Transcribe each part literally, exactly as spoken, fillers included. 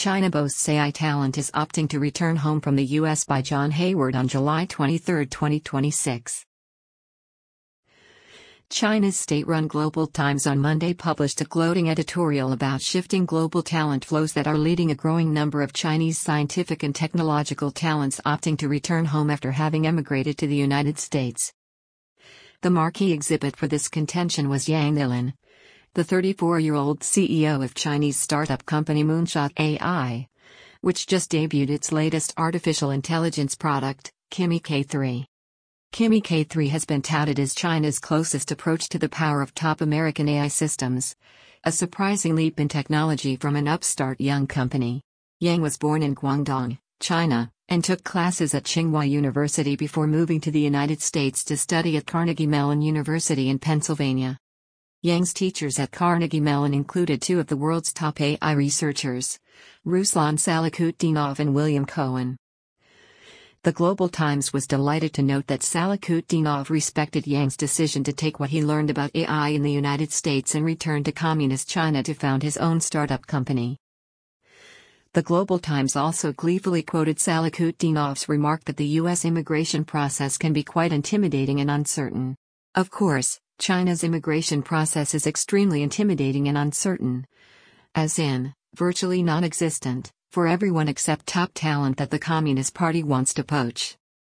China boasts A I talent is opting to return home from the U S by John Hayward on July twenty-third, twenty twenty-six. China's state-run Global Times on Monday published a gloating editorial about shifting global talent flows that are leading a growing number of Chinese scientific and technological talents opting to return home after having emigrated to the United States. The marquee exhibit for this contention was Yang Lilin, the thirty-four-year-old C E O of Chinese startup company Moonshot A I, which just debuted its latest artificial intelligence product, Kimi K three. Kimi K three has been touted as China's closest approach to the power of top American A I systems, a surprising leap in technology from an upstart young company. Yang was born in Guangdong, China, and took classes at Tsinghua University before moving to the United States to study at Carnegie Mellon University in Pennsylvania. Yang's teachers at Carnegie Mellon included two of the world's top A I researchers, Ruslan Salakutdinov and William Cohen. The Global Times was delighted to note that Salakutdinov respected Yang's decision to take what he learned about A I in the United States and return to Communist China to found his own startup company. The Global Times also gleefully quoted Salakutdinov's remark that the U S immigration process can be quite intimidating and uncertain. Of course, China's immigration process is extremely intimidating and uncertain. As in, virtually non-existent, for everyone except top talent that the Communist Party wants to poach.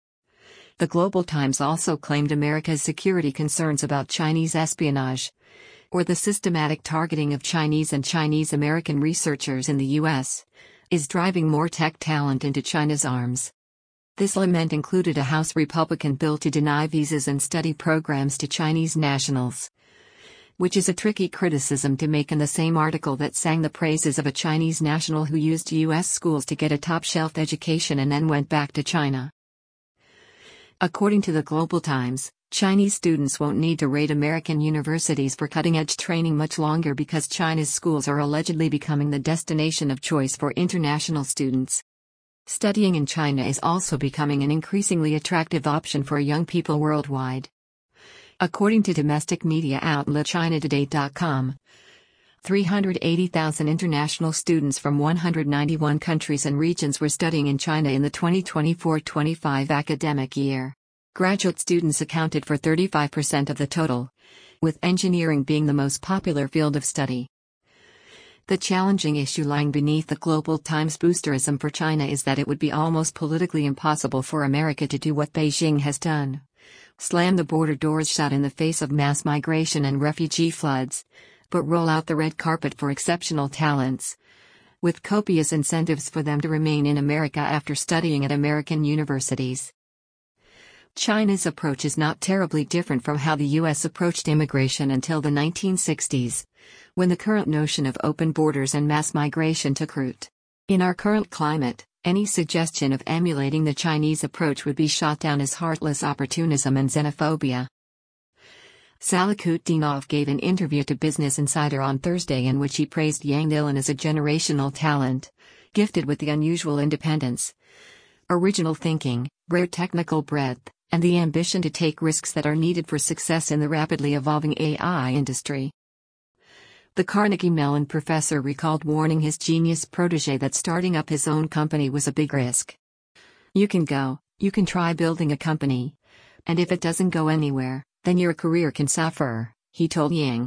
The Global Times also claimed America's security concerns about Chinese espionage, or the systematic targeting of Chinese and Chinese-American researchers in the U S, is driving more tech talent into China's arms. This lament included a House Republican bill to deny visas and study programs to Chinese nationals, which is a tricky criticism to make in the same article that sang the praises of a Chinese national who used U S schools to get a top-shelf education and then went back to China. According to the Global Times, Chinese students won't need to raid American universities for cutting-edge training much longer because China's schools are allegedly becoming the destination of choice for international students. Studying in China is also becoming an increasingly attractive option for young people worldwide. According to domestic media outlet China Today dot com, three hundred eighty thousand international students from one hundred ninety-one countries and regions were studying in China in the twenty twenty-four twenty-five academic year. Graduate students accounted for thirty-five percent of the total, with engineering being the most popular field of study. The challenging issue lying beneath the Global Times boosterism for China is that it would be almost politically impossible for America to do what Beijing has done: slam the border doors shut in the face of mass migration and refugee floods, but roll out the red carpet for exceptional talents, with copious incentives for them to remain in America after studying at American universities. China's approach is not terribly different from how the U S approached immigration until the nineteen sixties, when the current notion of open borders and mass migration took root. In our current climate, any suggestion of emulating the Chinese approach would be shot down as heartless opportunism and xenophobia. Salakutdinov gave an interview to Business Insider on Thursday in which he praised Yang Lilin as a generational talent, gifted with the unusual independence, original thinking, rare technical breadth, and the ambition to take risks that are needed for success in the rapidly evolving A I industry. The Carnegie Mellon professor recalled warning his genius protege that starting up his own company was a big risk. "You can go, you can try building a company. And if it doesn't go anywhere, then your career can suffer," he told Yang.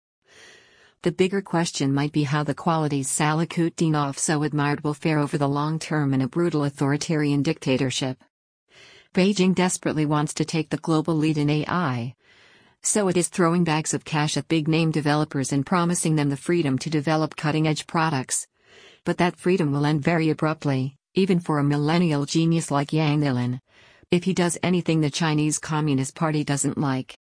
The bigger question might be how the qualities Salakutdinov so admired will fare over the long term in a brutal authoritarian dictatorship. Beijing desperately wants to take the global lead in A I, so it is throwing bags of cash at big-name developers and promising them the freedom to develop cutting-edge products. But that freedom will end very abruptly, even for a millennial genius like Yang Lilin, if he does anything the Chinese Communist Party doesn't like.